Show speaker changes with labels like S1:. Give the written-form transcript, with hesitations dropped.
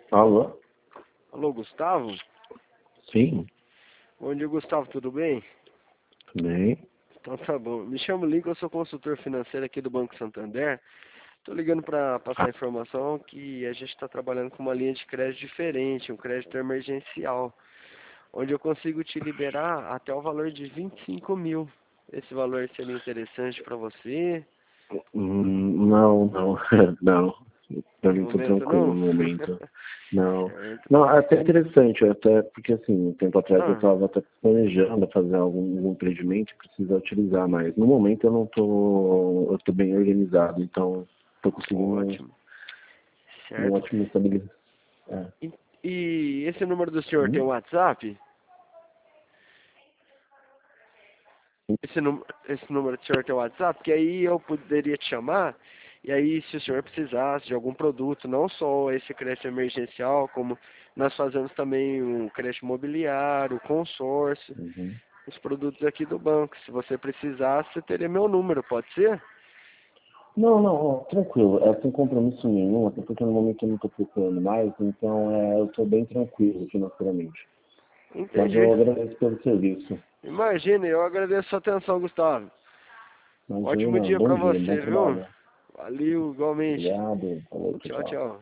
S1: Alô?
S2: Alô, Gustavo?
S1: Sim,
S2: Bom dia, Gustavo, tudo bem?
S1: tudo bem.
S2: Então tá bom. Me chamo Lincoln, eu sou consultor financeiro aqui do Banco Santander. Tô ligando para passar informação que a gente está trabalhando com uma linha de crédito diferente, um crédito emergencial, onde eu consigo te liberar até o valor de 25 mil. Esse valor seria interessante para você?
S1: Não, não, não. Pra
S2: No
S1: mim tô
S2: momento
S1: tranquilo
S2: não?
S1: no momento. Não.
S2: Certo.
S1: Não, é até
S2: En-
S1: interessante, até porque assim, um tempo atrás eu
S2: Ah,
S1: estava até planejando fazer algum empreendimento que precisa utilizar, mas no momento eu tô bem organizado, então tô conseguindo
S2: ótimo.
S1: um
S2: Certo.
S1: ótimo estabilidade. É.
S2: E, e esse número do senhor tem
S1: Hum?
S2: WhatsApp? Esse número do senhor tem WhatsApp, que aí eu poderia te chamar, e aí se o senhor precisasse de algum produto, não só esse crédito emergencial, como nós fazemos também um crédito imobiliário, consórcio,
S1: Uhum.
S2: os produtos aqui do banco. Se você precisasse, você teria meu número, pode ser?
S1: Não, não, ó, tranquilo, sem compromisso nenhum, até porque no momento eu não estou procurando mais, então eu estou bem tranquilo financeiramente. Mas
S2: Entendi.
S1: eu agradeço pelo serviço.
S2: Imagine, eu agradeço a sua atenção, Gustavo.
S1: Imagina,
S2: Ótimo
S1: não.
S2: dia
S1: Bom
S2: pra
S1: dia, bom
S2: você, viu?
S1: trabalho.
S2: Valeu, igualmente.
S1: Obrigado. Falou, tchau,
S2: Tchau,
S1: tchau.
S2: tchau.